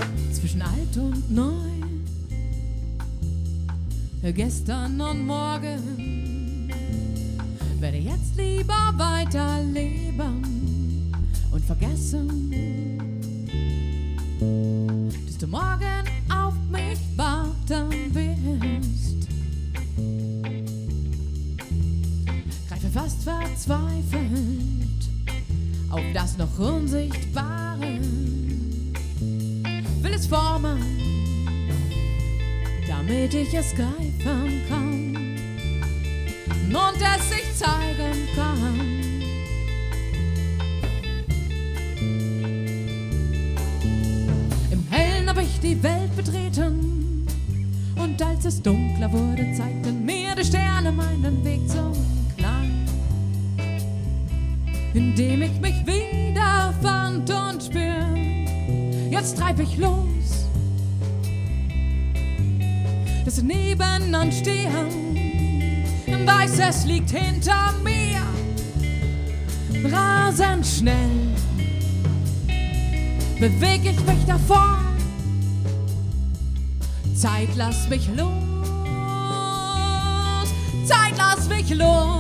zwischen alt und neu, gestern und morgen, werde jetzt lieber weiterleben und vergessen, dass du morgen auf mich warten wirst. Greife fast verzweifelt auf das noch Unsichtbare, will es formen, damit ich es greifen kann und es sich zeigen kann. Im Hellen habe ich die Welt betreten, und als es dunkler wurde, zeigten mir die Sterne meinen Weg zum Klang, in dem ich mich wiederfand und spür. Jetzt treib ich los, dass wir nebeneinander stehen, weiß, es liegt hinter mir, rasend schnell beweg ich mich davon. Zeit, lass mich los, Zeit, lass mich los.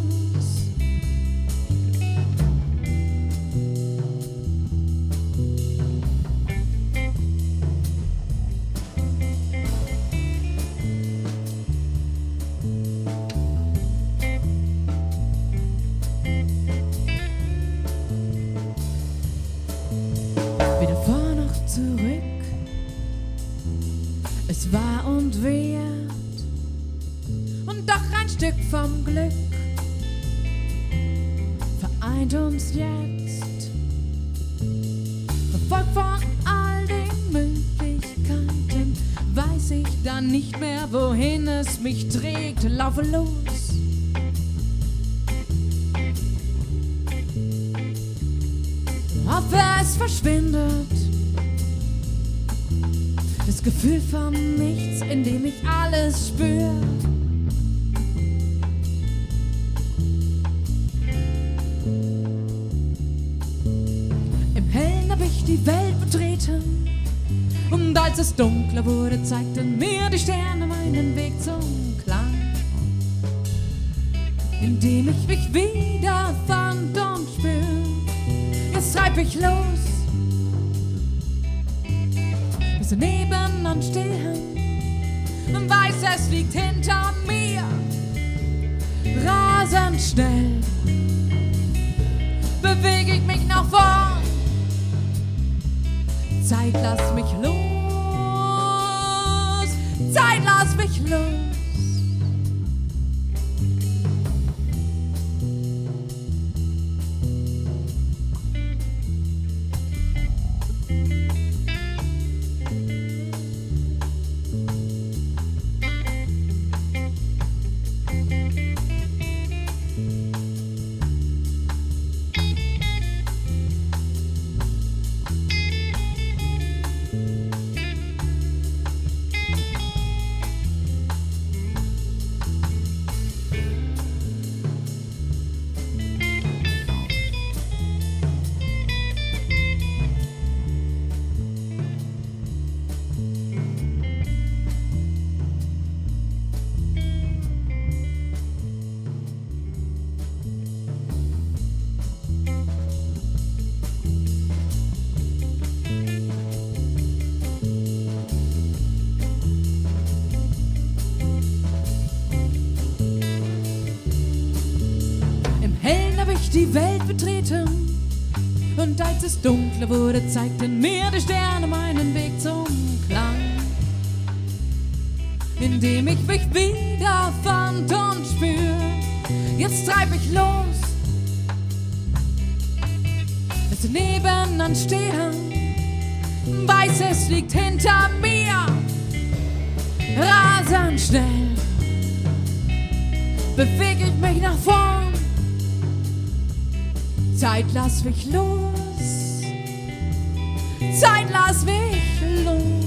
Weder vor noch zurück, es war und wird und doch ein Stück vom Glück vereint uns jetzt, verfolgt von all den Möglichkeiten, weiß ich dann nicht mehr, wohin es mich trägt, laufe los. Hoffe, es verschwindet das Gefühl von nichts, in dem ich alles spür. Im Hellen habe ich die Welt betreten, und als es dunkler wurde, zeigten mir die Sterne meinen Weg zum Klang, in dem ich mich wiederfand und spür. Jetzt treib ich los, bis wir nebeneinander stehen, und weiß, es liegt hinter mir, rasend schnell bewege ich mich nach vorn. Zeit, lass mich los, Zeit, lass mich los. Die Welt betreten, und als es dunkler wurde, zeigten mir die Sterne meinen Weg zum Klang, in dem ich mich wiederfand und spür. Jetzt treib ich los, dass wir nebeneinander stehen, weiß, es liegt hinter mir, rasend schnell beweg ich mich nach vorn. Zeit, lass mich los, Zeit, lass mich los.